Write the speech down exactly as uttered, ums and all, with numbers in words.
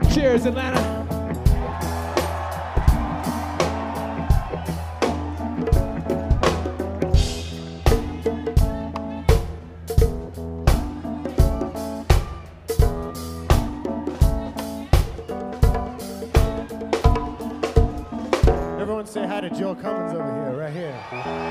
Cheers, Atlanta. Everyone say hi to Joe Cummins over here, right here.